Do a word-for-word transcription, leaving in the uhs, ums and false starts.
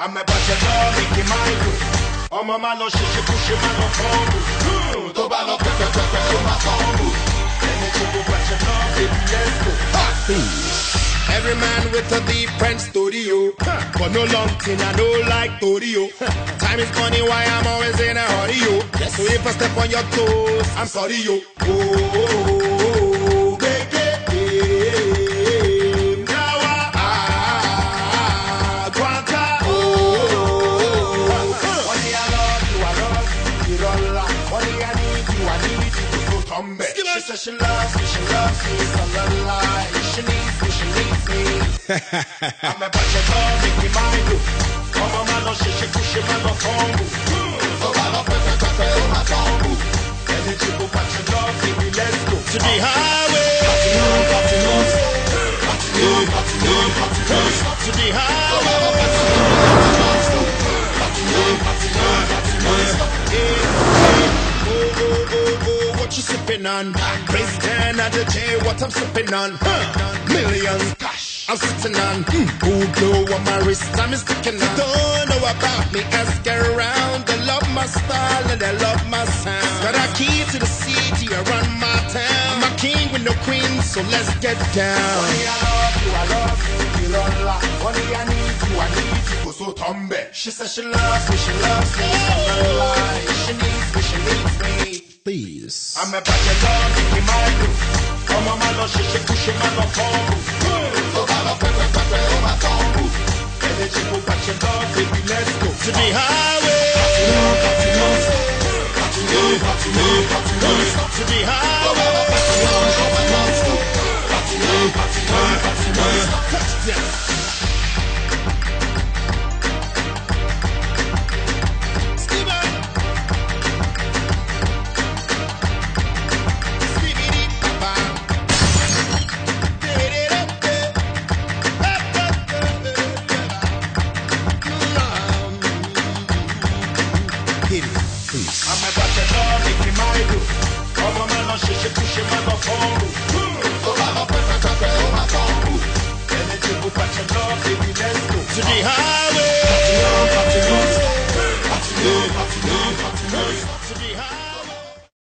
I'm a bachelor, making my way. Ọmọ máa lọ ṣe ṣe kú ṣe máa lọ fọ́ọ̀mù. Tó bá lọ pẹ́pẹ́pẹ́pẹ́ tó máa fọ́ọ̀mù. Ẹni tí mo bachelor, baby, let's go. Every man with a different story, yo. But no long thing, I don't like story, yo. Time is money, why I'm always in a hurry, yo. So if I step on your toes, I'm sorry, yo. Oh, oh, oh, baby. She says she loves me, she loves me, so la la. She needs me, she needs me. I'm a bachelor, making my move. Come on, man, she she push him on the phone. So I love her, her, her, her, my phone. And then she go bachelor, baby, let's go to the highway. To the highway. What you sipping on? Crazy Dan at the J, what I'm sipping on? Huh. Millions, cash, I'm sitting on. Mm. Who blow on my wrist, I'm sticking on. Don't know about me, ask around. They love my style and they love my sound. Got a key to the city, I run my town. I'm a king with no queen, so let's get down. Honey, I love you, I love you, you don't lie. Honey, I need you, I need you, so tombe. She says she loves me, she loves me, so don't lie. She needs me, she needs me. Please. I'm a bachelor, making my move. Come on, man, she she push him on the phone. So I love her, her, her, her, my phone. And then she go bachelor, baby, let's go to the highway. To the highway. Touchdown.